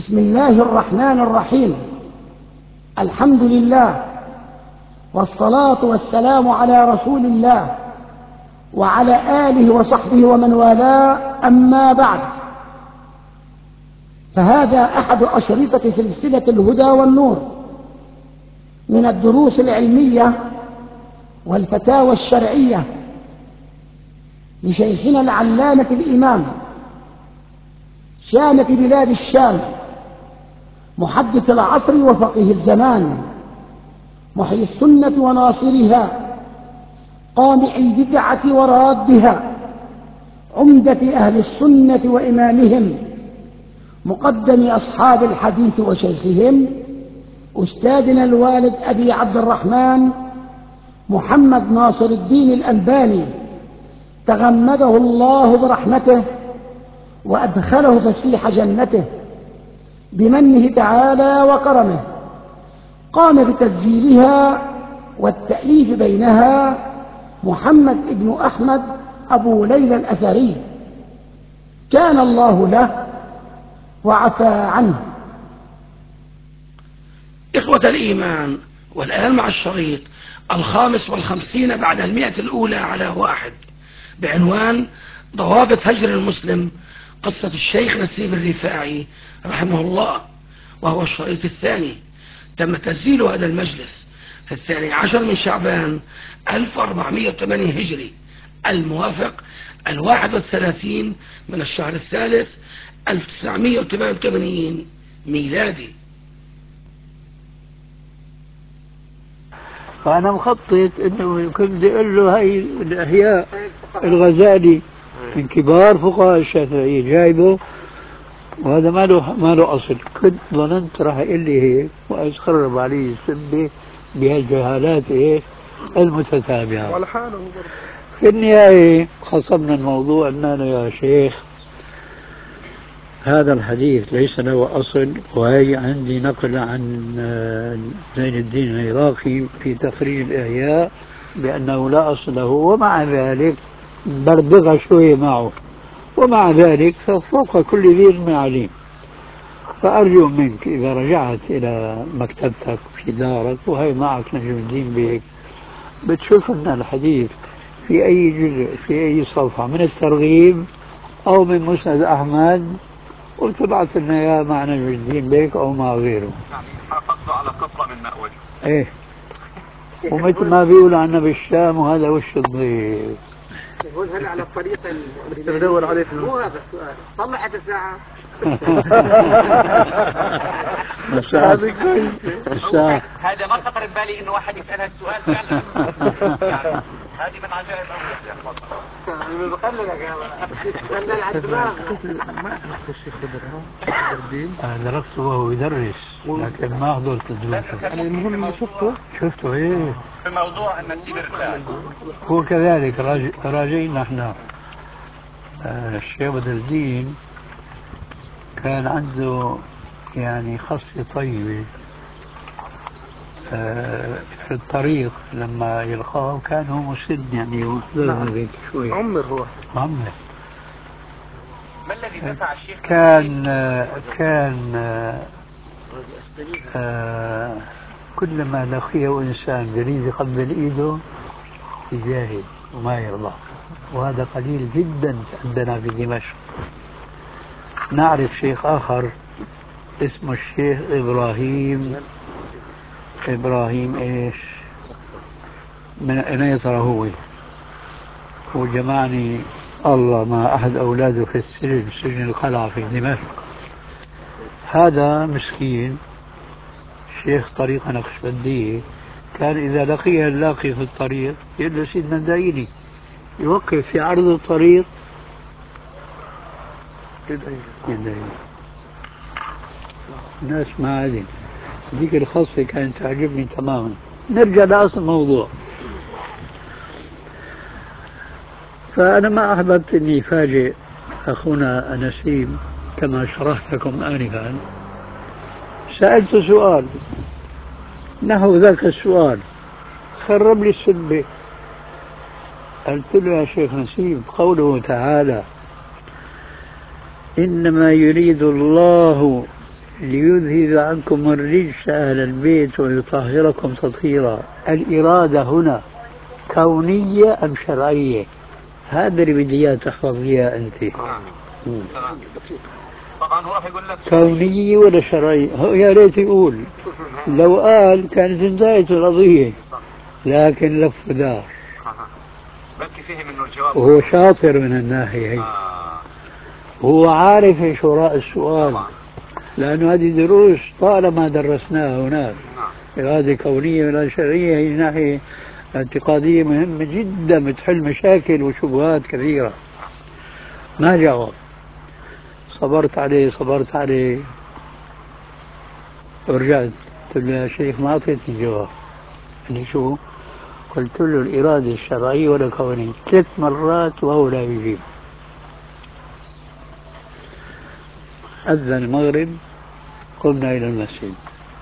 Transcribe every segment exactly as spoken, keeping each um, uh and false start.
بسم الله الرحمن الرحيم. الحمد لله والصلاة والسلام على رسول الله وعلى آله وصحبه ومن والاه، أما بعد، فهذا أحد أشرطة سلسلة الهدى والنور من الدروس العلمية والفتاوى الشرعية لشيخنا العلامة الإمام شامة بلاد الشام، محدث العصر وفقيه الزمان، محيي السنة وناصرها، قامع البدعة ورادها، عمدة أهل السنة وإمامهم، مقدم أصحاب الحديث وشيخهم، أستاذنا الوالد أبي عبد الرحمن محمد ناصر الدين الألباني، تغمده الله برحمته وأدخله فسيح جنته بمنه تعالى وكرمه. قام بتسجيلها والتأليف بينها محمد بن أحمد أبو ليلى الأثري، كان الله له وعفى عنه. إخوة الإيمان، والآن مع الشريط الخامس والخمسين بعد المئة الأولى على واحد بعنوان ضوابط هجر المسلم، قصة الشيخ نسيب الرفاعي رحمه الله، وهو الشريط الثاني. تم تسجيل هذا المجلس في الثاني عشر من شعبان ألف وأربعمئة وثمانية هجري، الموافق الواحد والثلاثين من الشهر الثالث ألف وتسعمئة وثمانية وثمانين ميلادي. فأنا مخطط إنه كنت بدي أقول له هاي الأحياء الغزالي من كبار فقهاء الشافعية جايبه، وهذا ما له ما له أصل. كنت ظننت راح يقول لي هيك وأتخرب عليه السبة بهالجهالات إيه المتتابعة. ولحاله في النهاية خصمنا الموضوع أننا يا شيخ هذا الحديث ليس له أصل، وهي عندي نقل عن زين الدين العراقي في تخريج الإحياء بأنه لا أصل له، ومع ذلك بربغ شوية معه، ومع ذلك فوق كل ذي علم عليم. فأرجو منك إذا رجعت إلى مكتبتك في دارك وهي معك نجم الدين بيك، بتشوف أن الحديث في أي جزء في أي صفحة من الترغيب أو من مسند أحمد، وتبعث لنا اياه مع نجم الدين بيك او مع غيره. يعني قصده على قطرة من ماء وجهه. ايه، ومثل ما بيقولوا عنا بالشام وهذا وش الضيف. يقول هل على الطريقة اللي بدور عليه مو هذا السؤال، صلحت الساعة. هذه كويسة. هذا ما خطر ببالي انه واحد يسأل هالسؤال فعلا. يعني هذه من عجائب أمريكا يا فضل. بخللك يا خلل على الدماغ. ما أحلق الشيخ بدر ها؟ الدين. درسته وهو يدرس لكن ما حضرت الدروس. يعني المهم شفته؟ شفته ايه. في موضوع النسيب الرفاعي. هو كذلك راجعين احنا. آه الشيخ بدر الدين كان عنده يعني خصلة طيبة. آه في الطريق لما يلقاه كان هو مسن يعني وحضرنا ذيك شوي. عمر هو. عمر. ما الذي دفع الشيخ؟ كان آه كان آه آه كلما لقيه إنسان يريد يقبل إيده يجاهد وما يرضى، وهذا قليل جدا عندنا في دمشق. نعرف شيخ آخر اسمه الشيخ إبراهيم إبراهيم إيش من أين يا ترى هو؟ هو جمعني الله مع أحد أولاده في السجن سجن القلعة في دمشق. هذا مسكين شيخ طريقة نقشبندية، كان إذا لقيه اللاقي في الطريق يقول له سيدنا دايني، يوقف في عرض الطريق يدعي. ناس معادن. ذيك الخاصة كانت تعجبني تماما. نرجع لأصل الموضوع. فأنا ما أحببت أني أفاجئ أخونا نسيم كما شرحت لكم آنفا. سألت سؤال نحو ذاك السؤال، خرب لي السبة. قلت له يا شيخ نسيم قوله تعالى إنما يريد الله ليذهب عنكم الرجس أهل البيت ويطهركم تطهيرا. الإرادة هنا كونية أم شرعية؟ هذا اللي بدي إياه تحفظ إياه أنت. طبعا هو راح يقول لك كونية ولا شرعية؟ هو يا ريت يقول، لو قال كانت انتهت القضية، لكن لف دار. بلكي فهم انه الجواب وهو شاطر من الناحية هي. آه. هو عارف ايش وراء السؤال، طبعا. لأنه هذه دروس طالما درسناها هناك. نعم. إرادة كونية ولا شرعية هي ناحية اعتقادية مهمة جدا، بتحل مشاكل وشبهات كثيرة. ما جاوب، صبرت عليه صبرت عليه ورجعت قلت له يا شيخ ما أعطيتني جواب. قال لي شو؟ قلت له الإرادة الشرعية ولا كونية ثلاث مرات وهو لا يجيب. أذن المغرب قمنا إلى المسجد،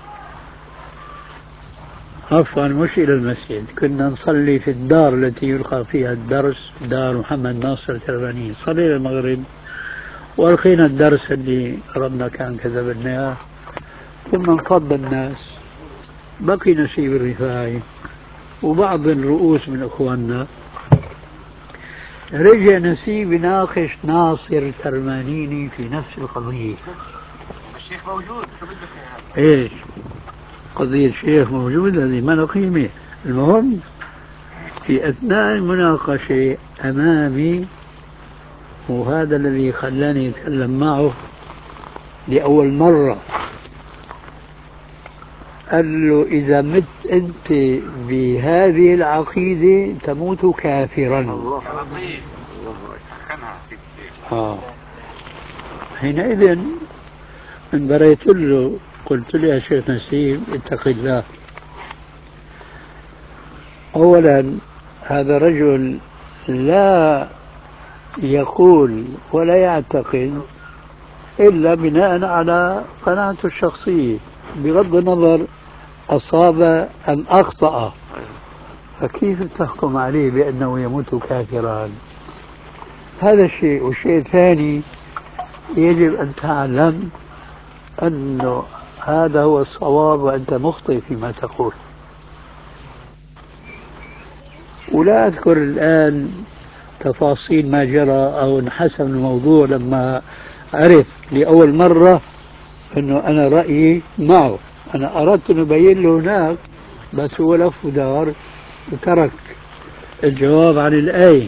عفوا مش إلى المسجد، كنا نصلي في الدار التي يلقى فيها الدرس، دار محمد ناصر الترباني. صلينا المغرب وألقينا الدرس اللي ربنا كان كتبنا إياه، ثم انفض الناس، بقي نسيب الرفاعي وبعض الرؤوس من إخواننا. رجع نسيب يناقش ناصر ترمانيني في نفس القضية. الشيخ موجود، شو بدك يا هذا؟ ايش؟ قضية الشيخ موجود، هذه ما له قيمة. المهم في أثناء المناقشة أمامي، وهذا الذي خلاني أتكلم معه لأول مرة، قال له إذا مت أنت بهذه العقيدة تموت كافرا. الله لطيف. آه. حينئذ انبريت له، قلت له يا شيخ نسيم اتق الله. أولا هذا رجل لا يقول ولا يعتقد إلا بناء على قناعته الشخصية، بغض النظر أصاب أم أخطأ. فكيف تحكم عليه بأنه يموت كافرا؟ هذا الشيء. والشيء الثاني، يجب أن تعلم أنه هذا هو الصواب وأنت مخطئ فيما تقول. ولا أذكر الآن تفاصيل ما جرى أو انحسم الموضوع لما عرف لأول مرة أنه أنا رأيي معه. أنا أردت أن أبين له هناك، بس هو لف ودار وترك الجواب عن الآية.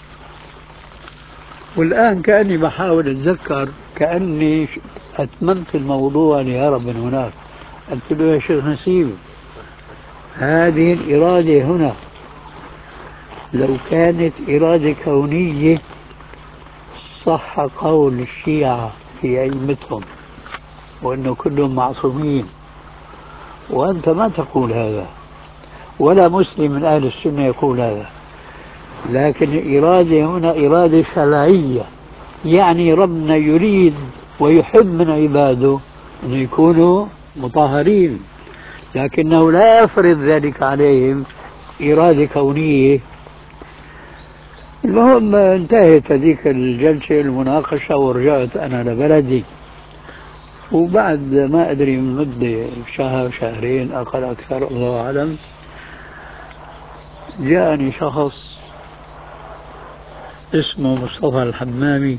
والآن كأني بحاول أتذكر، كأني أتممت الموضوع لهرب من هناك. قلت له يا شيخ نسيم، هذه الإرادة هنا لو كانت إرادة كونية صح قول الشيعة في أئمتهم وأنه كلهم معصومين، وأنت ما تقول هذا، ولا مسلم من أهل السنة يقول هذا. لكن الإرادة هنا إرادة شرعية، يعني ربنا يريد ويحب من عباده أن يكونوا مطهرين، لكنه لا يفرض ذلك عليهم إرادة كونية. المهم انتهت هذيك الجلسة المناقشة ورجعت أنا لبلدي. وبعد ما أدري من مدة شهر شهرين أقل أكثر الله أعلم، جاءني شخص اسمه مصطفى الحمامي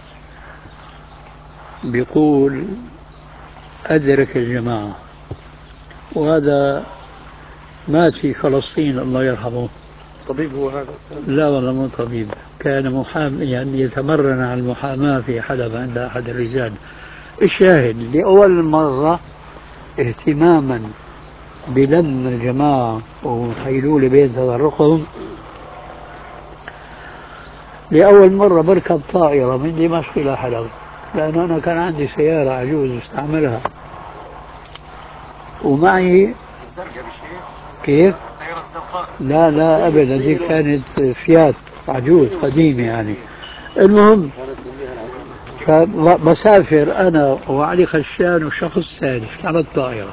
بيقول أدرك الجماعة، وهذا مات في فلسطين الله يرحمه. طبيب هو هذا؟ لا والله مو طبيب، كان محامي، يعني يتمرن على المحاماة في حلب عند أحد الرجال. الشاهد لأول مرة اهتماما بلم الجماعة وحيلولة بين تفرقهم، لأول مرة بركب طائرة من دمشق إلى حلب، لأنه أنا كان عندي سيارة عجوز استعملها ومعي. كيف؟ لا لا أبدا، دي كانت فيات عجوز قديمة يعني. المهم فبسافر أنا وعلي خشان وشخص ثالث على الطائرة،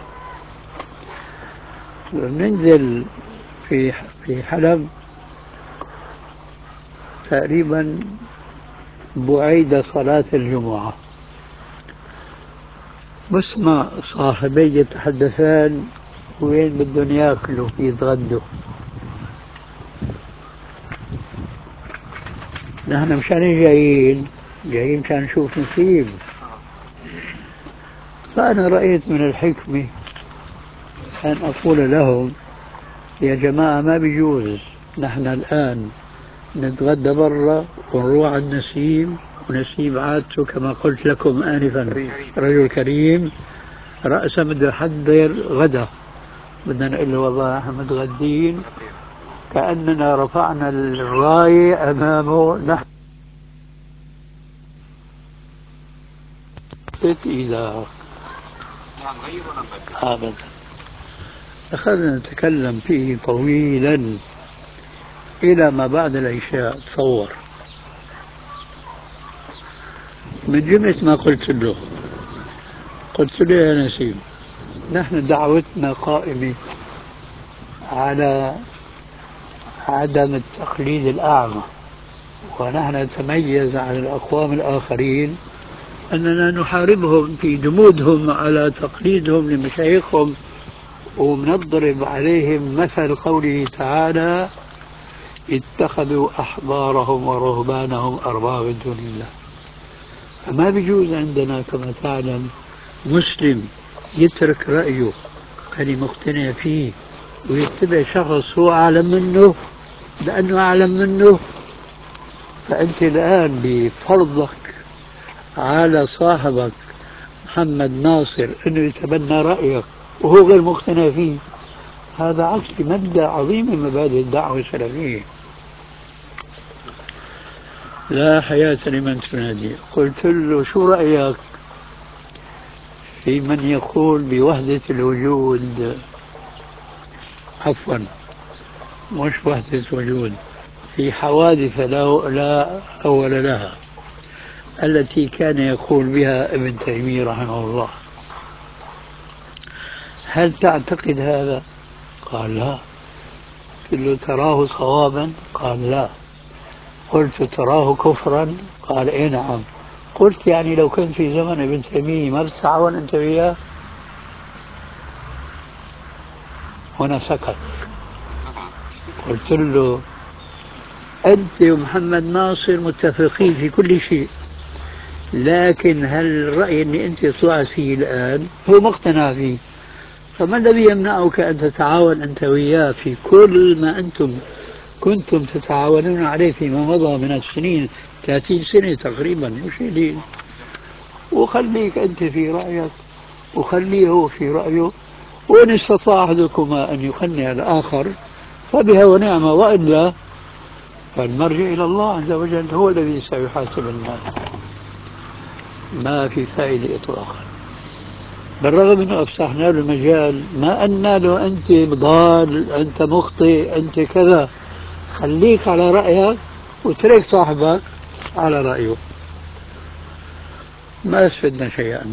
ننزل في في حلب تقريبا بعيد صلاة الجمعة. بسمع صاحبي يتحدثان وين بدهم ياكلوا يتغدوا. نحن مشان جايين جايين مشان نشوف نسيم. فأنا رأيت من الحكمة أن أقول لهم يا جماعة ما بيجوز نحن الآن نتغدى برا ونروح على النسيم، ونسيم عادته كما قلت لكم آنفا رجل كريم رأسا بده يحضر غدا، بدنا نقول له والله نحن متغدين، كأننا رفعنا الراية أمامه. نحن إذا أبدا أخذنا نتكلم فيه طويلا إلى ما بعد العشاء. تصور من جملة ما قلت له، قلت له يا نسيم نحن دعوتنا قائمة على عدم التقليد الأعمى، ونحن نتميز عن الأقوام الآخرين أننا نحاربهم في جمودهم على تقليدهم لمشايخهم، ونضرب عليهم مثل قوله تعالى اتخذوا أحبارهم ورهبانهم أربابا من دون الله. فما بيجوز عندنا كما تعلم مسلم يترك رأيه اللي مقتنع فيه ويتبع شخص هو أعلم منه لأنه أعلم منه. فأنت الآن بفرضك على صاحبك محمد ناصر أنه يتبنى رأيك وهو غير مقتنع فيه، هذا عكس مبدأ عظيم من مبادئ الدعوة السلفية. لا حياة لمن تنادي. قلت له شو رأيك في من يقول بوحدة الوجود، عفوا مش وحدة وجود، في حوادث لا, لا أول لها التي كان يقول بها ابن تيمية رحمه الله، هل تعتقد هذا؟ قال لا. قلت له تراه صوابا؟ قال لا. قلت تراه كفرا؟ قال اي نعم. قلت يعني لو كنت في زمن ابن تيمية ما بتتعاون انت وياه؟ هنا سكت. قلت له انت ومحمد ناصر متفقين في كل شيء، لكن هل الرأي اللي انت طلعت فيه الان هو مقتنع فيه، فما الذي يمنعك ان تتعاون انت وياه في كل ما انتم كنتم تتعاونون عليه فيما مضى من السنين، ثلاثين سنة تقريبا مش قليل، وخليك أنت في رأيك وخليه هو في رأيه، وإن استطاع أحدكما أن يقنع الآخر فبها ونعمة، وإلا فالمرجع إلى الله عز وجل هو الذي سيحاسب الناس. ما في فائدة إطلاقا، بالرغم أنه أفسحنا له المجال، ما أن له أنت ضال أنت مخطئ أنت كذا، خليك على رأيك وترك صاحبك على رأيه، ما استفدنا شيئا.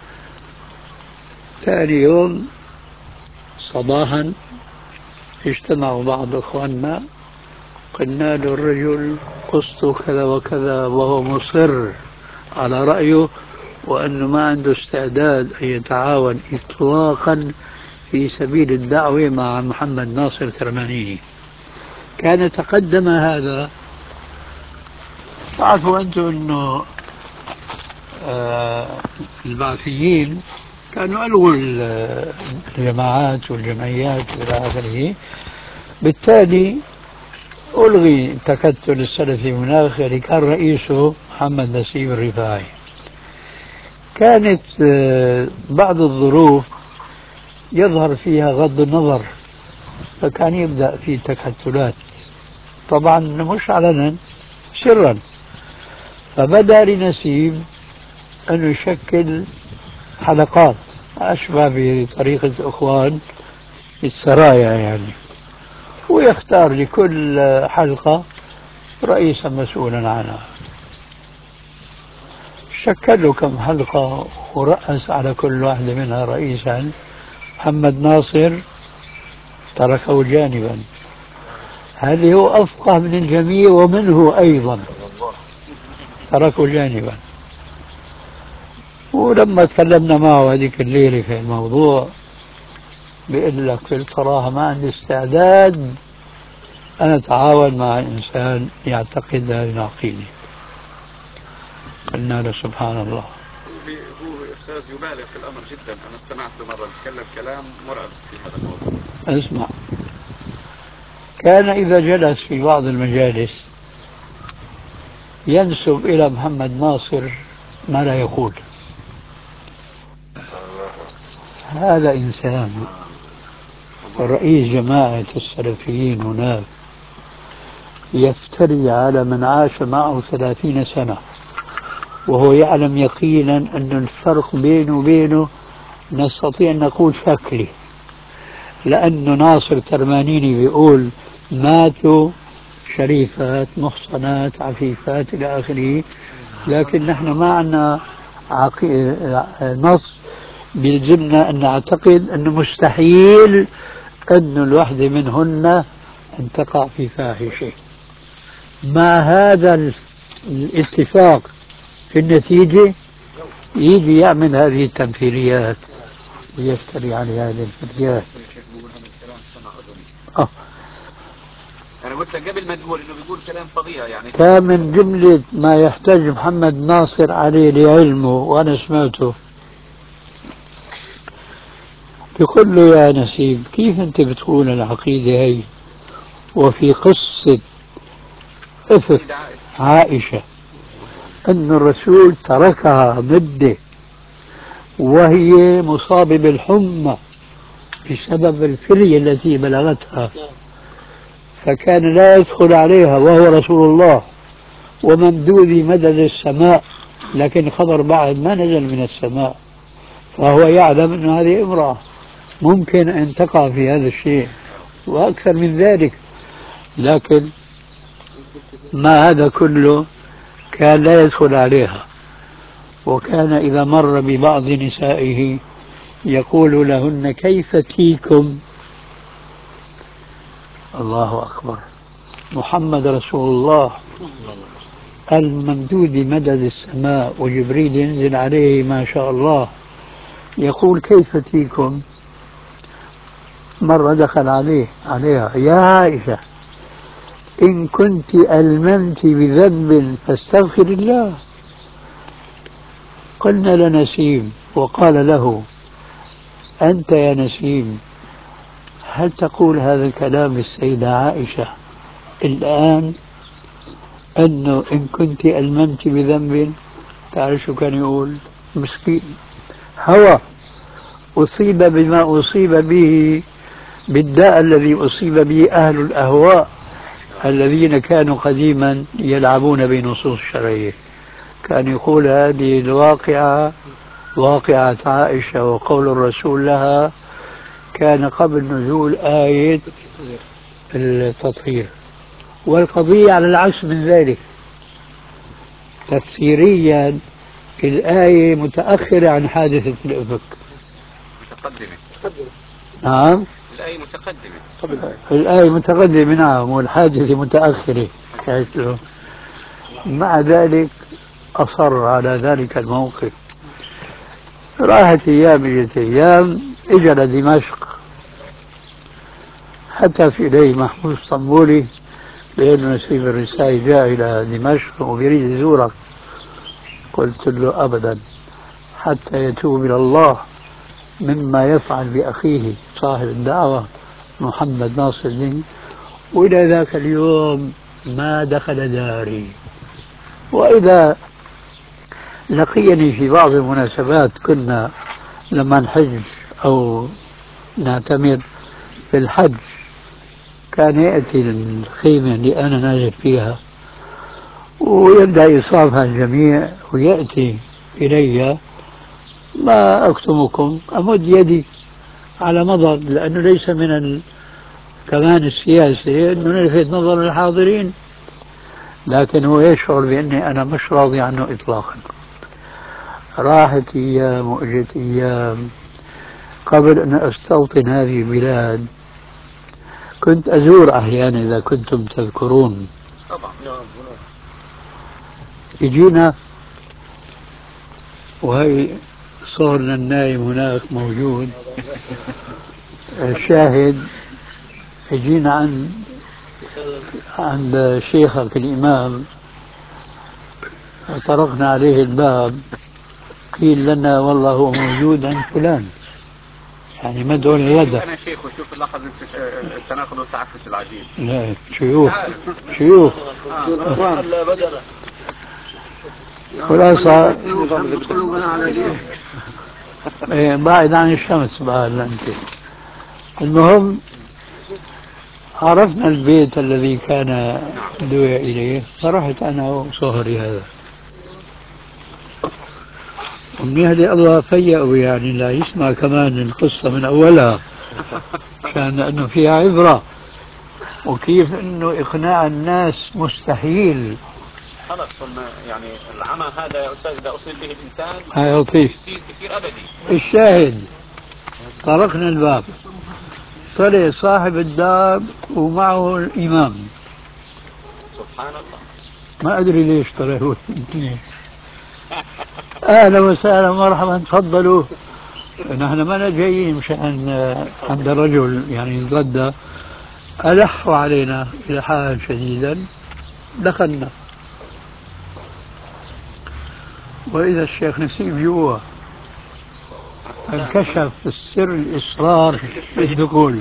ثاني يوم صباحا اجتمعوا بعض اخواننا، قلنا له الرجل قصته كذا وكذا وهو مصر على رأيه، وأنه ما عنده استعداد أن يتعاون إطلاقا في سبيل الدعوة مع محمد ناصر ترمانيني. كان تقدم هذا. تعرفوا أنتم أنه آه البعثيين كانوا ألغوا الجماعات والجمعيات إلى آخره، بالتالي ألغي التكتل السلفي هناك اللي كان رئيسه محمد نسيم الرفاعي. كانت آه بعض الظروف يظهر فيها غض النظر، فكان يبدأ في تكتلات طبعا مش علنا سرا، فبدأ لنسيم أن يشكل حلقات أشبه بطريقة إخوان السرايا يعني، ويختار لكل حلقة رئيسا مسؤولا عنها. شكلوا كم حلقة ورأس على كل واحدة منها رئيسا. محمد ناصر تركه جانبا، هل هو أفقه من الجميع ومنه أيضا تركه جانبا. ولما تكلمنا معه هذيك الليلة في الموضوع بيقول لك في الصراحة ما عندي استعداد أنا أتعاون مع إنسان يعتقد هذه العقيدة. قلنا له سبحان الله. هو أستاذ يبالغ في الأمر جدا. أنا استمعت له مرة يتكلم كلام مرعب في هذا الموضوع. اسمع، كان إذا جلس في بعض المجالس ينسب إلى محمد ناصر ما لا يقول. هذا إنسان رئيس جماعة السلفيين هناك يفتري على من عاش معه ثلاثين سنة وهو يعلم يقينا أن الفرق بينه وبينه نستطيع أن نقول شكلي، لأنه ناصر ترمانيني بيقول ماتوا شريفات محصنات عفيفات إلى آخره، لكن نحن ما عندنا عقي... نص بيلزمنا أن نعتقد أنه مستحيل أن الوحدة منهن أن تقع في فاحشة. مع هذا الاتفاق في النتيجة يجي يعمل هذه التمثيليات ويفتري على هذه الفتيات. أه. أنا قلت لك قبل ما تقول إنه بيقول كلام فظيع يعني. كان من جملة ما يحتاج محمد ناصر عليه لعلمه وأنا سمعته يقول له يا نسيب كيف أنت بتقول العقيدة هي وفي قصة إفك عائشة أن الرسول تركها مدة وهي مصابة بالحمى بسبب الفرية التي بلغتها، فكان لا يدخل عليها وهو رسول الله وممدود مدد السماء، لكن خبر بعد ما نزل من السماء، فهو يعلم أن هذه امرأة ممكن أن تقع في هذا الشيء وأكثر من ذلك، لكن ما هذا كله كان لا يدخل عليها. وكان إذا مر ببعض نسائه يقول لهن كيف تيكم. الله أكبر، محمد رسول الله الممدود مدد السماء وجبريل ينزل عليه ما شاء الله، يقول كيف تيكم. مرة دخل عليه عليها يا عائشة إن كنت ألممت بذنب فاستغفر الله. قلنا لنسيم وقال له أنت يا نسيم هل تقول هذا الكلام السيدة عائشة الآن أنه إن كنت ألممت بذنب؟ تعرف شو كان يقول مسكين هوى أصيب بما أصيب به بالداء الذي أصيب به أهل الأهواء الذين كانوا قديما يلعبون بنصوص الشرعية. كان يقول هذه الواقعة واقعة عائشة وقول الرسول لها كان قبل نزول آية التطهير، والقضية على العكس من ذلك. تفسيريا الآية متأخرة عن حادثة الإفك. متقدمة. نعم الآية متقدمة. الآية متقدمة نعم، والحادثة متأخرة. مع ذلك أصر على ذلك الموقف. راحت أيام اجت أيام إجى لدمشق، حتى في إليه محمود اسطنبولي لأنه نسيب الرسائل جاء إلى دمشق ويريد يزورك. قلت له أبدا حتى يتوب إلى الله مما يفعل بأخيه صاحب الدعوة محمد ناصر الدين. وإلى ذاك اليوم ما دخل داري، وإذا لقيني في بعض المناسبات كنا لما نحج أو نعتمر في الحج كان يأتي الخيمة اللي أنا نازل فيها ويبدأ يصافها الجميع ويأتي إلي، ما أكتمكم أمد يدي على مضض، لأنه ليس من ال... كمان السياسة أنه نلفت نظر الحاضرين، لكن هو يشعر بأني أنا مش راضي عنه إطلاقا. راحت أيام وإجت أيام. قبل أن أستوطن هذه البلاد كنت أزور أحيانا إذا كنتم تذكرون. طبعا. يجينا وهي صورنا النايم هناك موجود شاهد. جينا عند عند شيخك الإمام طرقنا عليه الباب، قيل لنا والله هو موجود عند فلان، يعني مدعو للغدا. انا شيخ وشوف لحظه التناقض والتعكس العجيب. لا شيوخ شيوخ خلاصة بعد عن الشمس بقى انت. المهم عرفنا البيت الذي كان دعي إليه، فرحت أنا وصهري هذا. ومنيح الله فيأوا يعني لا يسمع كمان القصة من أولها، عشان أنه فيها عبرة، وكيف أنه إقناع الناس مستحيل. خلص يعني العمى هذا يا أستاذ إذا أصيب به الإنسان هاي لطيف. يصير يصير أبدي. الشاهد طرقنا الباب، طلع صاحب الدار ومعه الإمام. سبحان الله. ما أدري ليش طلعوا الاثنين. أهلا وسهلا مرحبا تفضلوا. نحن ما جايين مشان عند الرجل يعني نتغدى. ألحوا علينا إلحاحا شديدا، دخلنا وإذا الشيخ نسيب جوا. انكشف السر الإصرار في الدخول.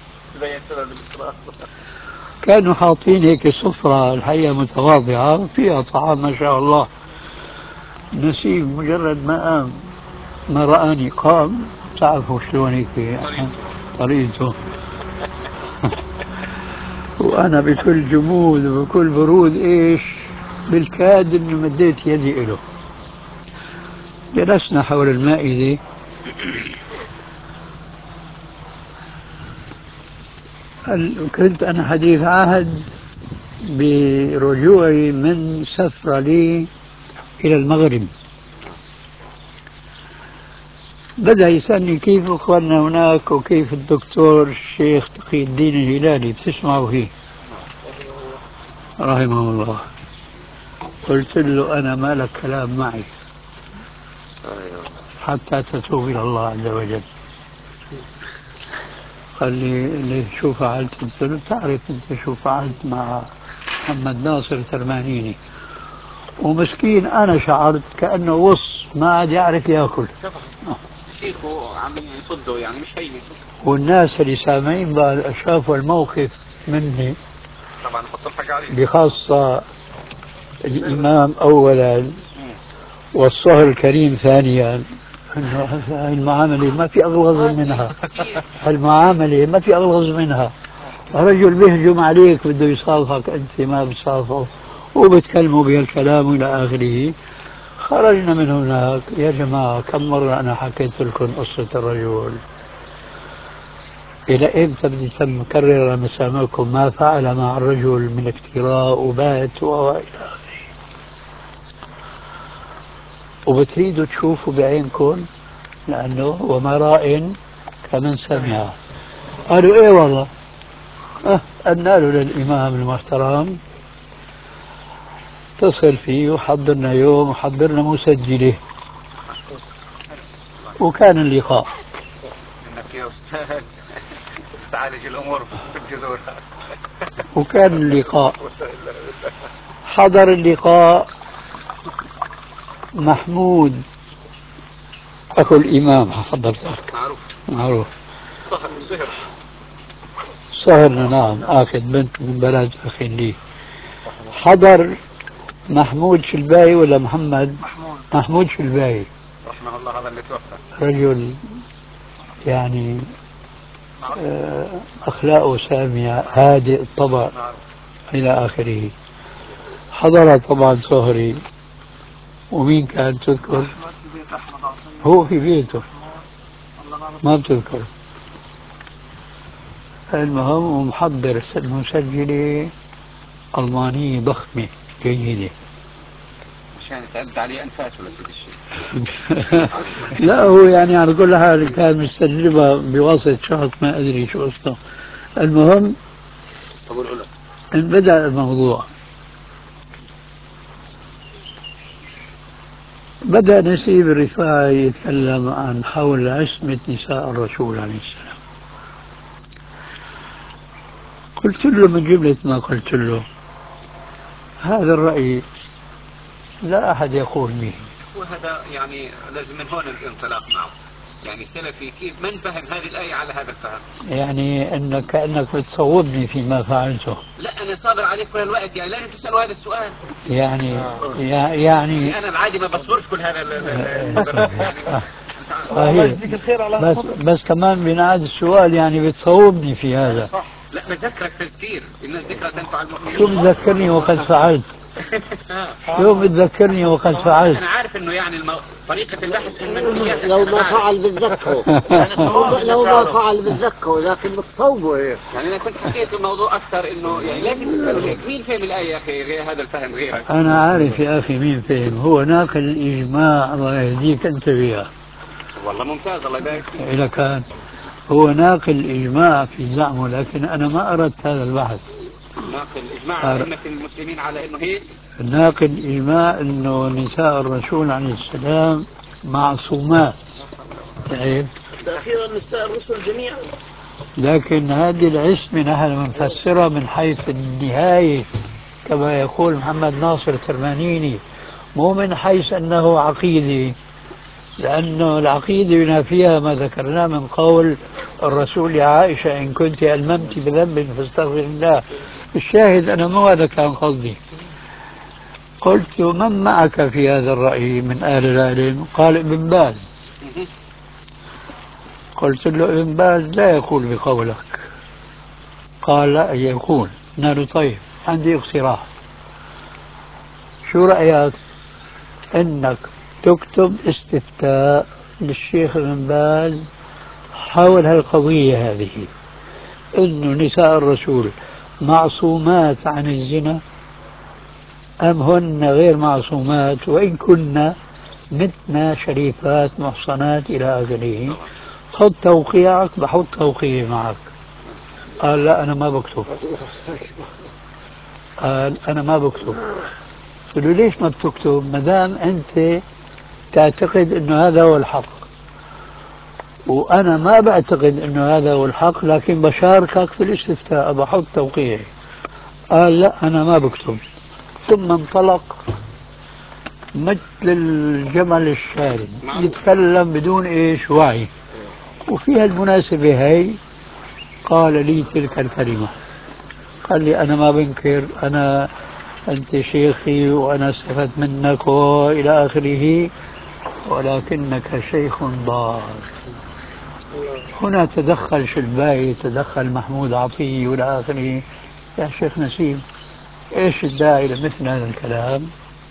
كانوا حاطين هيك سفرة الحقيقة متواضعة فيها طعام ما شاء الله. نسيب مجرد ما قام ما رآني قام، تعرفوا شلون هيك طريقته. وأنا بكل جمود وبكل برود إيش بالكاد إني مديت يدي إله. جلسنا حول المائدة، كنت أنا حديث عهد برجوعي من سفرة لي إلى المغرب. بدأ يسألني كيف أخواننا هناك وكيف الدكتور الشيخ تقي الدين الهلالي بتسمعوا فيه رحمه الله. قلت له أنا ما لك كلام معي حتى تتوب إلى الله عز وجل. قال لي اللي شو فعلت؟ قلت له تعرف أنت شو فعلت مع محمد ناصر ترمانيني. ومسكين أنا شعرت كأنه وص ما عاد يعرف يأكل. شيخه عم يصده يعني مش هين. والناس اللي سامعين بقى شافوا الموقف مني طبعا حط الحق عليه. بخاصة الإمام أولا والصهر الكريم ثانيا، انه المعاملة ما في أغلظ منها. المعاملة ما في أغلظ منها. رجل بيهجم عليك بده يصالحك أنت ما بتصالحه وبتكلموا بهالكلام إلى آخره. خرجنا من هناك. يا جماعة كم مرة أنا حكيت لكم قصة الرجل؟ إلى إمتى بدي تم مكرر مسامعكم ما فعل مع الرجل من افتراء وبات وإلى آخره؟ وبتريدوا تشوفوا بعينكم لأنه وما راء كمن سمع. قالوا إيه والله. أه قلنا له للإمام المحترم اتصل فيه وحضرنا يوم وحضرنا مسجله وكان اللقاء. انك يا استاذ تعالج الامور في الجذور. وكان اللقاء حضر اللقاء محمود أخو الإمام. حضرتك معروف معروف صهر سهر سهرنا نعم آخذ بنت من بلد أخي لي. حضر محمود شلباي ولا محمد محمود, محمود شلباي رحمه الله هذا اللي توفى. رجل يعني آه أخلاقه سامية هادئ الطبع إلى آخره. حضر طبعا سهري. ومين كان تذكر؟ هو في بيته ما بتذكر. المهم ومحضر مسجلة ألمانية ضخمة جيدة. عشان تعبت عليه انفاس ولا شيء. لا هو يعني على كل حال كان مستجلبها بواسطة شخص ما أدري شو اسمه. المهم إن بدأ الموضوع بدأ نسيب الرفاعي يتكلم عن حول عصمة نساء الرسول عليه السلام. قلت له من جملة ما قلت له هذا الرأي لا أحد يقول به. وهذا يعني لازم من هون الانطلاق معه، يعني السلفي كيف من فهم هذه الآية على هذا الفهم؟ يعني أنك كأنك بتصوبني فيما فعلته. لا أنا صابر عليك كل الوقت، يعني لازم تسألوا هذا السؤال. يعني آه. يعني يعني أنا العادي ما بصبرش كل هذا الصبر يعني. الله يجزيك الخير على بس, بس كمان بينعاد السؤال يعني بتصوبني في هذا. صح. لا بذكرك تذكير، إن الذكرى تنفع المؤمنين. شو بتذكرني وقد فعلت؟ شو بتذكرني وقد فعلت؟ أنا عارف إنه يعني المو... طريقة البحث من منفياتك. لو ما فعل بتذكره لو ما فعل بتذكره لكن بتصوبه هيك. يعني أنا كنت حكيت الموضوع أكثر إنه يعني لازم تسألوا هيك مين فهم الآية يا أخي غير هذا الفهم غيرك؟ أنا عارف يا أخي مين فهم، هو ناقل الإجماع الله يهديك أنت بها. والله ممتاز الله يبارك فيك. إلى كان هو ناقل الإجماع في زعمه، لكن أنا ما أردت هذا البحث. ناقل إجماع أئمة المسلمين على إنه هيك؟ ناقل إجماع إنه نساء الرسول عليه السلام معصومات. طيب أخيرا نساء الرسل جميعا. لكن هذه العصمة نحن بنفسرها من حيث النهاية كما يقول محمد ناصر الكرمانيني، مو من حيث أنه عقيدة، لأنه العقيدة بما فيها ما ذكرناه من قول الرسول يا عائشة إن كنت ألممت بذنب فاستغفر الله. الشاهد أنا مو هذا كان قصدي. قلت من معك في هذا الرأي من أهل العلم؟ قال ابن باز. قلت له ابن باز لا يقول بقولك. قال لا يقول. قلنا له طيب عندي اقتراح، شو رأيك انك تكتب استفتاء للشيخ ابن باز حول هالقضية هذه، انه نساء الرسول معصومات عن الزنا ام هن غير معصومات وان كنا متنا شريفات محصنات الى اخره، حط توقيعك بحط توقيعي معك. قال لا انا ما بكتب. قال انا ما بكتب. قلت له ليش ما بتكتب ما دام انت تعتقد انه هذا هو الحق، وانا ما بعتقد انه هذا هو الحق لكن بشاركك في الاستفتاء بحط توقيعي. قال لا انا ما بكتب. ثم انطلق مثل الجمل الشارد يتكلم بدون ايش وعي. وفي المناسبة هي قال لي تلك الكلمة، قال لي أنا ما بنكر، أنا أنت شيخي وأنا استفدت منك وإلى آخره، ولكنك شيخ ضار. هنا تدخل شلباي، تدخل محمود عطية وإلى آخره. يا شيخ نسيم إيش الداعي لمثل هذا الكلام؟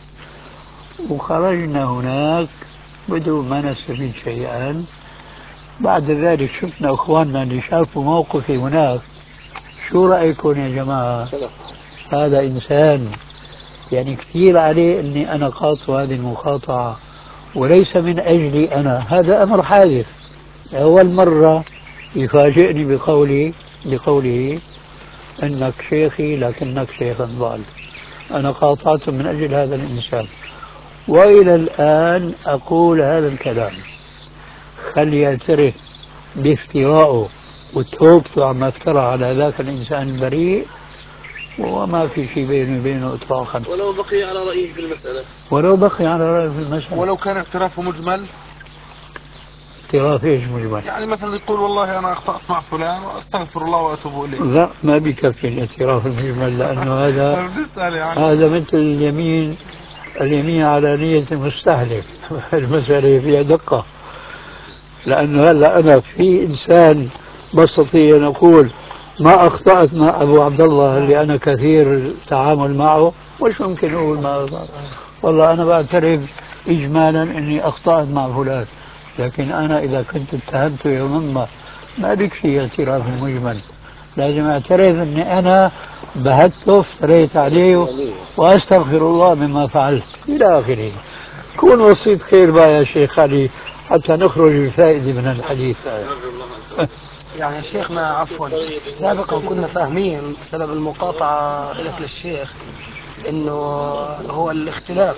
وخرجنا هناك بدون ما نستفيد شيئا. بعد ذلك شفنا أخواننا اللي شافوا موقفي هناك، شو رأيكم يا جماعة؟ هذا إنسان يعني كثير عليه أني أنا قاطع هذه المقاطعة وليس من أجلي أنا، هذا أمر حادث. أول مرة يفاجئني بقولي بقوله أنك شيخي لكنك شيخ ضال. أنا قاطعت من أجل هذا الإنسان وإلى الآن أقول هذا الكلام. خلي يعترف بافتراءه وتوبته عما افترى على ذاك الإنسان البريء، وما في شيء بيني وبينه إطلاقا. ولو بقي على رأيه في المسألة ولو بقي على رأيه في المسألة. ولو كان اعترافه مجمل. اعتراف ايش مجمل؟ يعني مثلا يقول والله أنا أخطأت مع فلان وأستغفر الله وأتوب إليه. لا ما بيكفي الاعتراف المجمل، لأنه هذا يعني. هذا مثل اليمين اليمين على نية المستهلك. المسألة فيها دقة، لأنه هلا أنا في إنسان بستطيع أن أقول ما أخطأت مع أبو عبد الله اللي أنا كثير التعامل معه، مش ممكن أقول ما أخطأت. والله أنا بعترف إجمالا أني أخطأت مع فلان، لكن أنا إذا كنت اتهمته يوما ما ما بيكفي اعتراف المجمل، لازم أعترف أني أنا بهته افتريت عليه وأستغفر الله مما فعلت إلى آخره. كون وسيط خير بقى يا شيخ علي حتى نخرج بفائدة من الحديث. يعني يا شيخنا عفوا، سابقا كنا فاهمين سبب المقاطعة لك للشيخ انه هو الاختلاف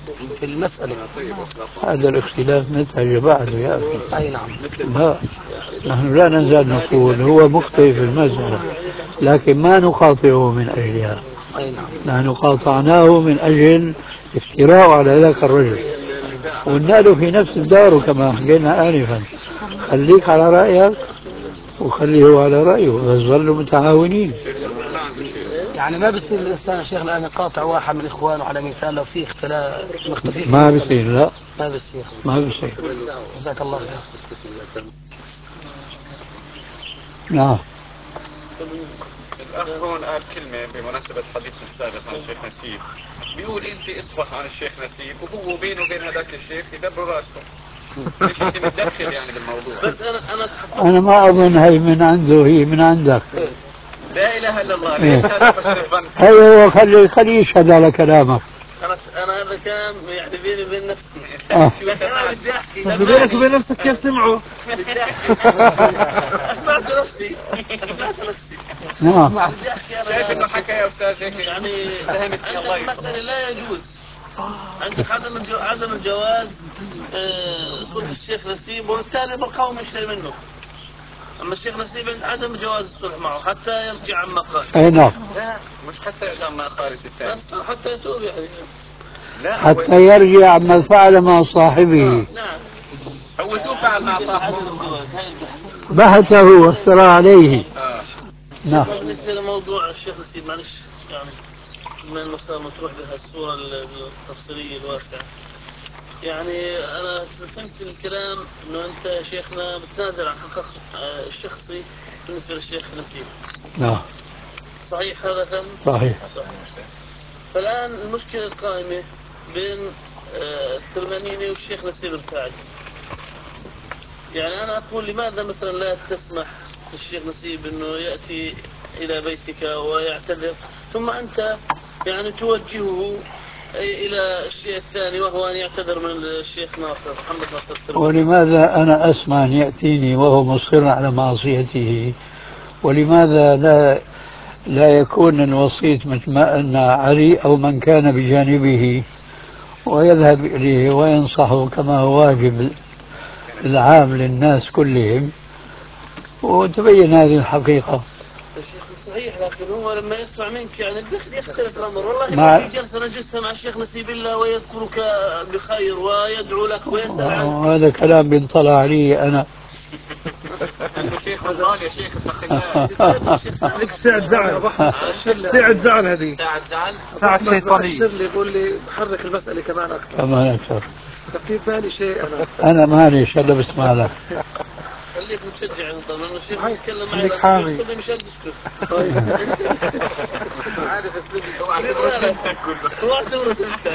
في المسألة. هذا الاختلاف نتج بعده يا أخي. أي نعم. لا، نحن لا نزال نقول هو مخطئ في المسألة، لكن ما نقاطعه من أجلها. أي نعم. نحن قاطعناه من أجل افتراء على ذاك الرجل، وقلنا له في نفس الدار كما حكينا آنفا، خليك على رأيك وخليه هو على رأيه ويظلوا متعاونين. يعني ما بصير الإنسان يا شيخنا أن يقاطع واحد من إخوانه على مثال لو في اختلاف مختلفين في ما بصير، لا ما بصير ما بصير. جزاك الله خير. نعم. الأخ هون قال كلمة بمناسبة حديثنا السابق عن الشيخ نسيب، بيقول أنت اصفح عن الشيخ نسيب وهو بينه وبين هذاك الشيخ يدبروا راسهم. ليش أنت متدخل يعني بالموضوع؟ بس أنا أنا أنا ما أظن هي من عنده، هي من عندك. لا إله إلا الله، ليش هذا حسن الظن؟ أيوه، خلي خليه يشهد على كلامك. أنا أنا هذا كلام يعني بيني وبين نفسي. آه. لكن أنا بدي أحكي. طب بينك وبين نفسك كيف سمعوا؟ بدي أحكي. سمعت نفسي. سمعت نفسي. نعم. بدي أحكي أنا. شايف إنه حكى يا أستاذ هيك يعني فهمتني. الله يسلمك. المسألة لا يجوز. عندك عدم الجو... عدم الجواز آه... صلح الشيخ نسيب، وبالتالي بقاوم شيء منه. أما الشيخ نسيب عدم جواز الصلح معه حتى يرجع عما قال. أي نعم. لا مش حتى يرجع عما قال الثاني. بس حتى يتوب يعني. لا حتى يرجع عما فعل مع صاحبه. نعم. هو شو فعل مع صاحبه؟ بحثه وافترى عليه. آه. نعم. بالنسبة لموضوع الشيخ نسيب، معلش يعني من المسألة مطروح بهالصورة التفصيلية الواسعة. يعني أنا فهمت الكلام إنه أنت يا شيخنا بتنازل عن حقك الشخصي بالنسبة للشيخ نسيب. نعم. صحيح هذا فهم؟ صحيح. صحيح. فالآن المشكلة القائمة بين التلمانيني والشيخ نسيب الرفاعي. يعني أنا أقول لماذا مثلا لا تسمح للشيخ نسيب إنه يأتي إلى بيتك ويعتذر، ثم أنت يعني توجهه إلى الشيء الثاني وهو أن يعتذر من الشيخ ناصر محمد ناصر الترمذي. ولماذا أنا أسمع أن يأتيني وهو مصر على معصيته؟ ولماذا لا لا يكون الوسيط مثل ما أن علي أو من كان بجانبه ويذهب إليه وينصحه كما هو واجب العام للناس كلهم وتبين هذه الحقيقة؟ صحيح، لكن هو لما يسمع منك يعني يختلف الامر. والله مع... ما في جلسه نجلسها مع الشيخ نسيب الله ويذكرك بخير ويدعو لك ويسال عنك. هذا كلام بينطلع علي انا. انه شيخ رمضان يا شيخ اتق الله. ساعة زعل. ساعة زعل هذه. ساعة زعل. ساعة شيطانية. لي يقول لي حرك المسألة كمان أكثر. كمان أكثر. في بالي شيء أنا. أنا معلش هلا بسمع لك. خليك متشجع يا نظام لأنه الشيخ يتكلم معي. خليك حامي. مش هتسكت. طيب. عارف اسلوبي. هو اعتبره انت.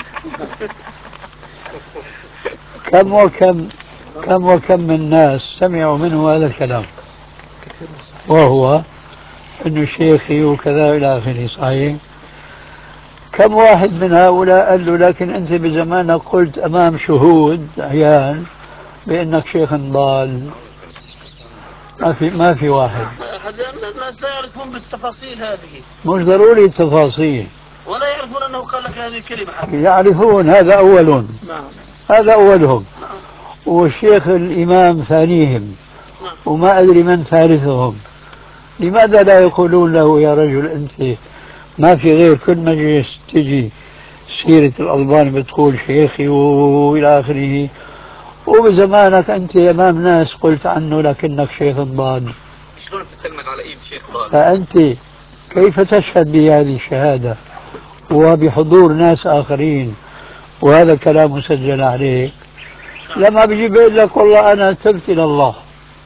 كم وكم كم وكم من ناس سمعوا منه هذا الكلام وهو انه شيخي وكذا الى اخره. صحيح. كم واحد من هؤلاء قال له لكن انت بزمانك قلت امام شهود عيان بانك شيخ ضال؟ ما في ما في واحد. الناس لا يعرفون بالتفاصيل هذه. مش ضروري التفاصيل. ولا يعرفون انه قال لك هذه الكلمه حتى. يعرفون هذا اولهم. نعم. هذا اولهم. نعم. والشيخ الامام ثانيهم. نعم. وما ادري من ثالثهم. لماذا لا يقولون له يا رجل أنت ما في غير كل مجلس تجي سيرة الألباني بتقول شيخي وإلى آخره، وبزمانك أنت أمام ناس قلت عنه لكنك شيخ ضال. شلون تتلمذ على إيد شيخ ضال؟ فأنت كيف تشهد بهذه الشهادة وبحضور ناس آخرين وهذا الكلام مسجل عليك؟ لما بيجي بيقول لك والله أنا تبت إلى الله.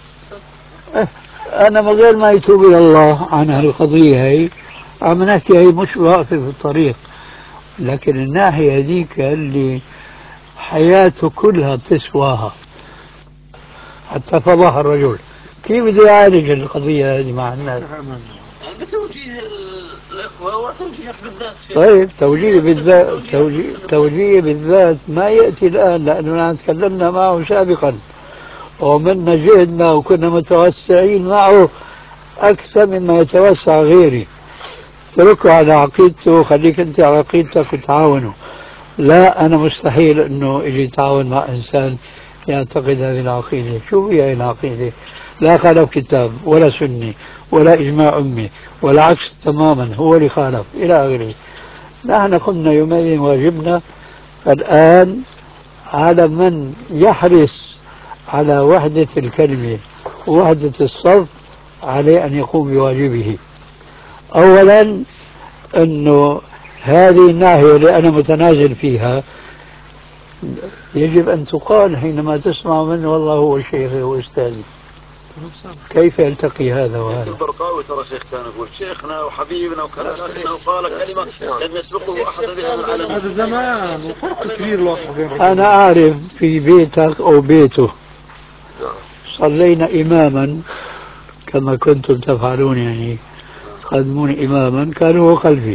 أنا من غير ما يتوب إلى الله عن هالقضية هي عم نحكي هي مش واقفة في الطريق، لكن الناحية هذيك اللي حياته كلها بتسواها حتى فضح الرجل، كيف بده يعالج القضية هذه مع الناس؟ بتوجيه الإخوة وتوجيهك بالذات. طيب توجيه بالذات، توجيه, توجيه بالذات ما يأتي الآن لأننا تكلمنا معه سابقا ومنا جهدنا وكنا متوسعين معه أكثر مما يتوسع غيري. اتركه على عقيدته وخليك أنت على عقيدتك وتعاونوا. لا أنا مستحيل أنه يجي يتعاون مع إنسان يعتقد هذه العقيدة. شو هي العقيدة؟ لا خالف كتاب ولا سنة ولا إجماع أمي ولا عكس تماما، هو اللي خالف إلى آخره. نحن قمنا يومئذ واجبنا. الآن على من يحرص على وحدة الكلمة ووحدة الصف عليه أن يقوم بواجبه. أولا أنه هذه الناحية اللي أنا متنازل فيها يجب أن تقال حينما تسمع منه والله هو شيخي وأستاذي. كيف يلتقي هذا وهذا؟ البرقاوي ترى شيخ كان يقول شيخنا وحبيبنا وكذا، لكنه قال كلمة لم يسبقه أحد بها من العالم. هذا زمان وفرق كبير الوقت بين أنا أعرف في بيتك أو بيته صلينا إماما كما كنتم تفعلون، يعني قدموني إماما كان هو خلفي،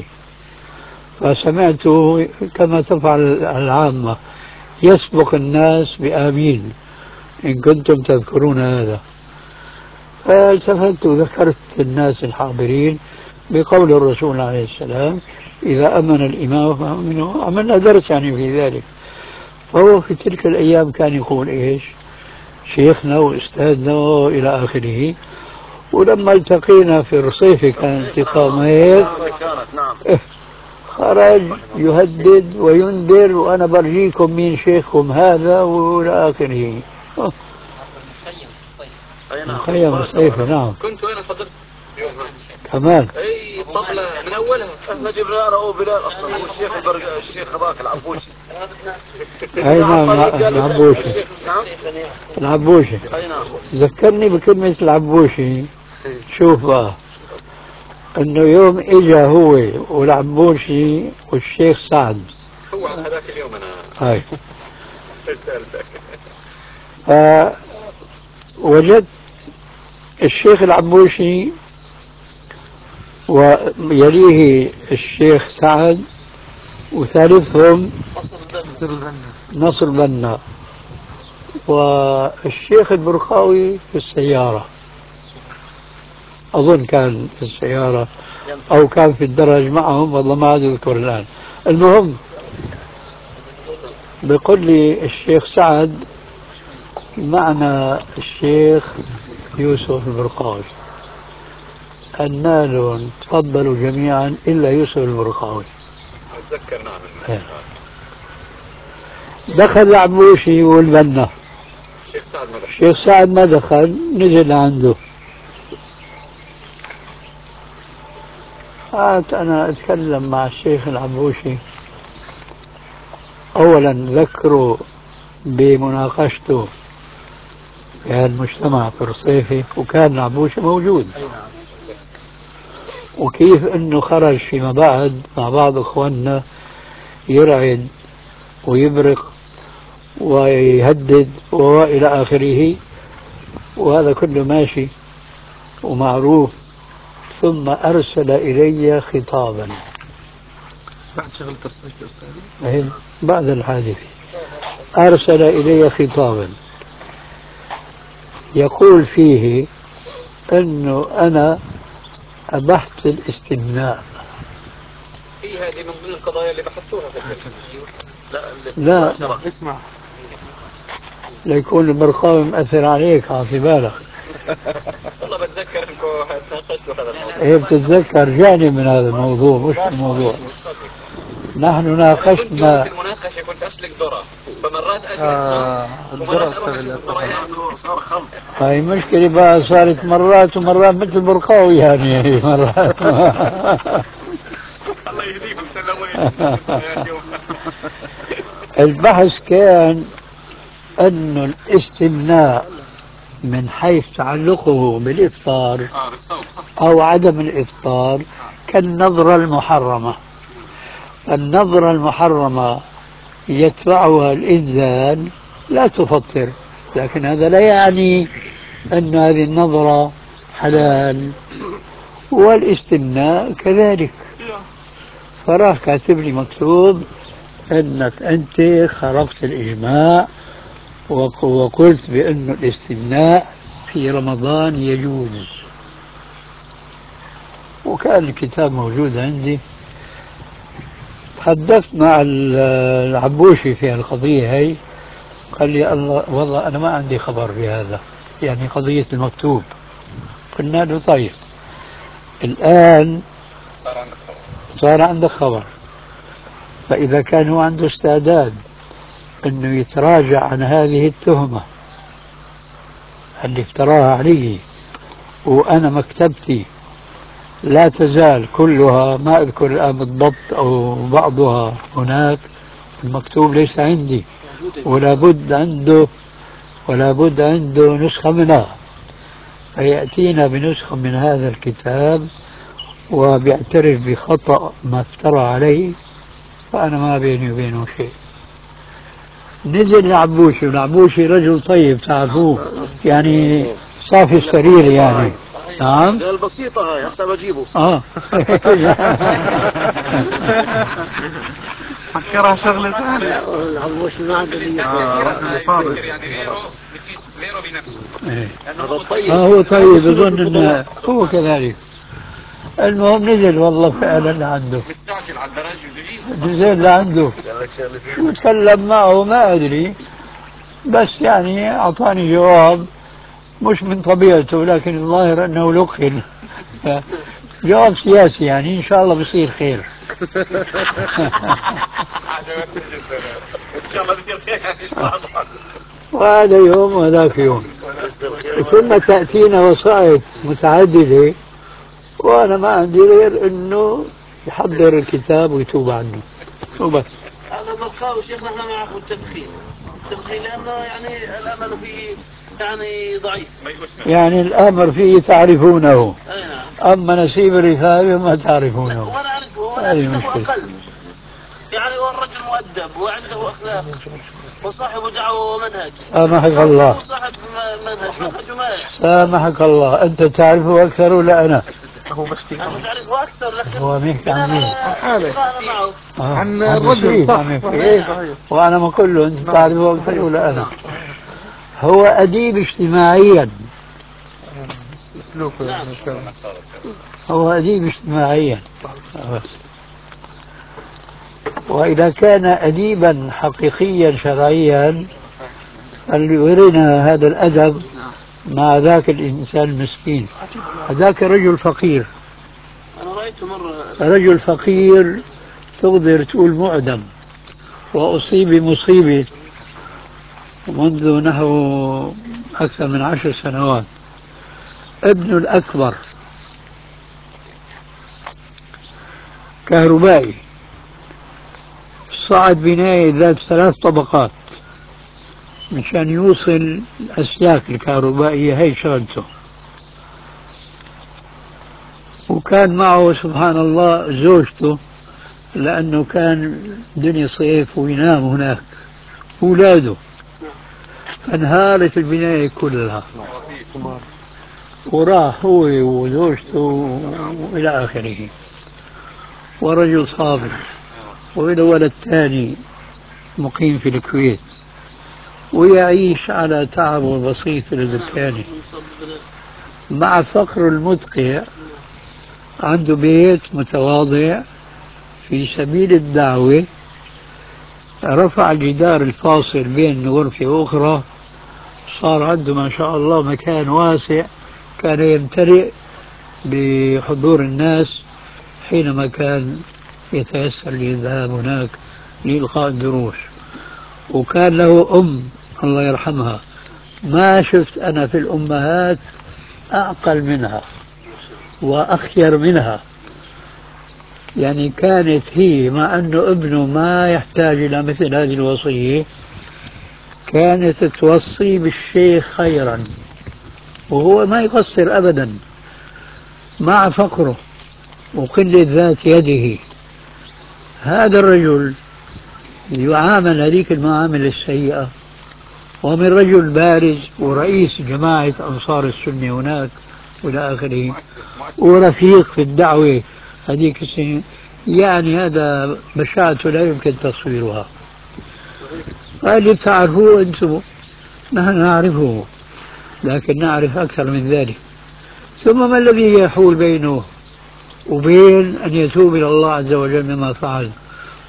فسمعته كما تفعل العامة يسبق الناس بآمين إن كنتم تذكرون هذا. فالتفت وذكرت الناس الحاضرين بقول الرسول عليه السلام إذا أمن الإمام فأمنوا، عملنا درس يعني في ذلك. فهو في تلك الأيام كان يقول إيش شيخنا وأستاذنا وإلى آخره. ولما التقينا في الرصيف كان انتقام هيك خرج يهدد وينذر وأنا برجيكم مين شيخكم هذا وإلى آخره. مخيم الصيفي نعم. كنت وين فضلت؟ كمان اي الطبلة من اولها. احنا جبنا انا وبلال اصلا، هو الشيخ البرق... الشيخ هذاك العبوشي. اي نعم العبوشي. نعم العبوشي. اي نعم. ذكرني بكلمة العبوشي. شوف بقى انه يوم اجا هو والعبوشي والشيخ سعد. هو على هذاك اليوم انا هاي سألتك. فوجدت الشيخ العبوشي ويليه الشيخ سعد وثالثهم نصر بنا، والشيخ البرقاوي في السيارة، أظن كان في السيارة أو كان في الدرج معهم، والله ما عاد أذكر الآن. المهم بيقول لي الشيخ سعد معنا الشيخ يوسف البرقاوي، قلنا لهم تفضلوا جميعا إلا يوسف البرقاوي. أتذكر نعم. دخل العبوشي والبنا، الشيخ سعد ما دخل. الشيخ سعد ما دخل، نزل عنده. قعدت أنا أتكلم مع الشيخ العبوشي، أولا ذكروا بمناقشته في المجتمع في الرصيفي وكان العبوشي موجود، وكيف أنه خرج فيما بعد مع بعض إخواننا يرعد ويبرق ويهدد وإلى آخره، وهذا كله ماشي ومعروف. ثم أرسل إلي خطابا بعد شغل ترسيك أستاذي، بعد الحادثة أرسل إلي خطابا يقول فيه أنه أنا أبحت الاستمناء. هي هذه من ضمن القضايا اللي بحثوها في الجلسة. لا اسمع ليكون البرقاوي مأثر عليك، عاطي بالك. والله بتذكر انكم ناقشتوا هذا الموضوع. ايه بتتذكر جاني من هذا الموضوع مش الموضوع. نحن ناقشنا في المناقشة كنت أسلك ذرة، فمرات أجلس آه ومرات أروح أشوف الذرة. صار خمر. هاي مشكلة بقى، صارت مرات ومرات مثل البرقاوي يعني مرات. الله يهديكم سلموا. البحث كان أنه الاستمناء من حيث تعلقه بالإفطار أو عدم الإفطار كالنظرة المحرمة. النظرة المحرمة يتبعها الإنزال لا تفطر، لكن هذا لا يعني أن هذه النظرة حلال، والاستمناء كذلك. فراه كاتب لي مكتوب أنك أنت خرقت الإجماع وقلت بأن الاستمناء في رمضان يجوز. وكان الكتاب موجود عندي، تحدثت مع العبوشي في القضية هي، قال لي الله والله أنا ما عندي خبر بهذا، يعني قضية المكتوب. قلنا له طيب الآن صار عندك خبر صار عندك خبر، فإذا كان هو عنده استعداد أنه يتراجع عن هذه التهمة اللي افتراها علي، وأنا مكتبتي لا تزال كلها، ما أذكر الآن بالضبط أو بعضها هناك، المكتوب ليس عندي، ولا بد عنده ولا بد عنده نسخة منها، فيأتينا بنسخة من هذا الكتاب وبيعترف بخطأ ما افترى عليه، فأنا ما بيني وبينه شيء. نزل لعبوشي، والعبوشي رجل طيب تعرفوه، يعني صافي السرير يعني. نعم قال بسيطة هاي هسه بجيبه. اه فكرها شغلة سهلة. العبوش ما عنده نية رجل صادق. يعني غيره بقيس غيره بنفسه. إيه. هذا طيب. آه هو طيب، يظن انه هو كذلك. المهم نزل والله فعلا لعنده، مستعجل على الدرجة بجيب. نزل لعنده وتكلم معه ما ادري، بس يعني اعطاني جواب مش من طبيعته، لكن الظاهر انه لقن جواب سياسي، يعني ان شاء الله بصير خير. عجبتني جدا. ان شاء الله بصير خير. وهذا يوم وهذاك يوم، ثم تأتينا وسائط متعددة، وأنا ما عندي غير أنه يحضر الكتاب ويتوب عنه وبس. هذا بالقاء شيخنا احنا معه التدخين التدخين لانه يعني الامل فيه يعني ضعيف. يعني الأمر فيه تعرفونه، اي نعم. أما نسيب الرفاعي ما تعرفونه. وانا اعرفه هذه ولكنه مشكلة. اقل. يعني هو الرجل مؤدب وعنده اخلاق وصاحب دعوه ومنهج. سامحك الله. هو صاحب منهج منهجه مائع. سامحك الله، أنت تعرفه أكثر ولا أنا؟ هو بحكي انا تعرفه اكثر لكن هو بيحكي عن بناء مين؟ على اشتغالنا معه. آه. عن عن الرجل نسيب صح عم يحكي. صحيح إيه؟ صحيح. وأنا ما كله أنت نعم. تعرفه أكثر صحيح. ولا أنا؟ هو أديب اجتماعيا، اسلوبه نعم. يعني كذا. هو أديب اجتماعيا بس. وإذا كان أديبا حقيقيا شرعيا اللي يورينا هذا الأدب مع ذاك الإنسان المسكين. هذاك رجل فقير، انا رايته مره. رجل فقير تقدر تقول معدم، وأصيب بمصيبة منذ نحو أكثر من عشر سنوات. ابنه الأكبر كهربائي، صعد بناية ذات ثلاث طبقات مشان يوصل الأسلاك الكهربائية، هي شغلته. وكان معه سبحان الله زوجته، لأنه كان دنيا صيف وينام هناك، أولاده، فانهارت البناية كلها، وراح هو وزوجته وإلى آخره، ورجل صابر. وإلى ولد ثاني مقيم في الكويت ويعيش على تعبه البسيط الدكاني، مع فقر المدقع عنده بيت متواضع في سبيل الدعوة. رفع الجدار الفاصل بين غرفة وأخرى، صار عنده ما شاء الله مكان واسع كان يمتلئ بحضور الناس حينما كان يتيسر للذهاب هناك لإلقاء الدروس. وكان له أم الله يرحمها، ما شفت أنا في الأمهات أعقل منها وأخير منها. يعني كانت هي مع أنه ابنه ما يحتاج إلى مثل هذه الوصية، كانت توصي بالشيخ خيرا، وهو ما يقصر أبدا مع فقره وقلة ذات يده. هذا الرجل يعامل هذيك المعاملة السيئة، ومن رجل بارز ورئيس جماعة أنصار السنة هناك وإلى آخره، ورفيق في الدعوة هذيك السنة. يعني هذا بشاعته لا يمكن تصويرها. قال تعرفوه أنتم، نحن نعرفه لكن نعرف أكثر من ذلك. ثم ما الذي يحول بينه وبين أن يتوب إلى الله عز وجل مما فعل؟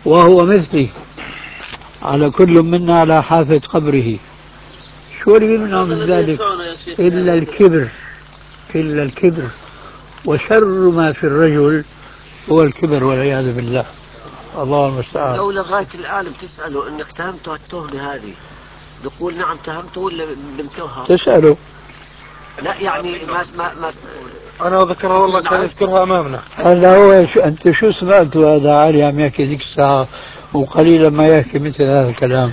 وهو مثلي، على كل منا على حافة قبره. شو اللي يمنع من ذلك إلا الكبر، إلا الكبر، وشر ما في الرجل هو الكبر والعياذ بالله. الله المستعان. لو لغاية الآن بتسأله إنك تهمته التهمة هذه، بقول نعم تهمته ولا بنكرها؟ تسأله. لا يعني ما ما ما انا ذكرها والله كان يذكرها امامنا. هلا هو شو انت شو سمعت هذا علي عم يحكي ذيك الساعة وقليلا ما يحكي مثل هذا الكلام؟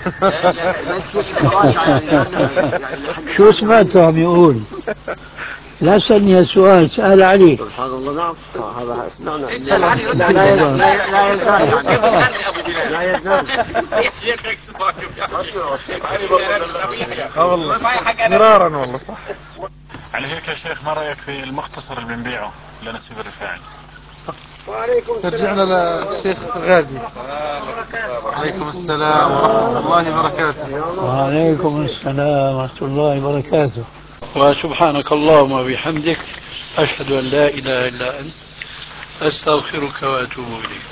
شو سمعته عم يقول؟ لا سألني السؤال، سأل علي. سبحان الله. نعم هذا سمعنا. لا يزال لا يزال لا يزال. اه والله مرارا والله صح. على هيك يا شيخ ما رأيك في المختصر اللي بنبيعه لنسيب الرفاعي؟ رجعنا للشيخ غازي. وعليكم السلام ورحمة الله وبركاته. وعليكم السلام ورحمة الله وبركاته. وسبحانك اللهم وبحمدك، أشهد أن لا إله إلا أنت، أستغفرك وأتوب إليك.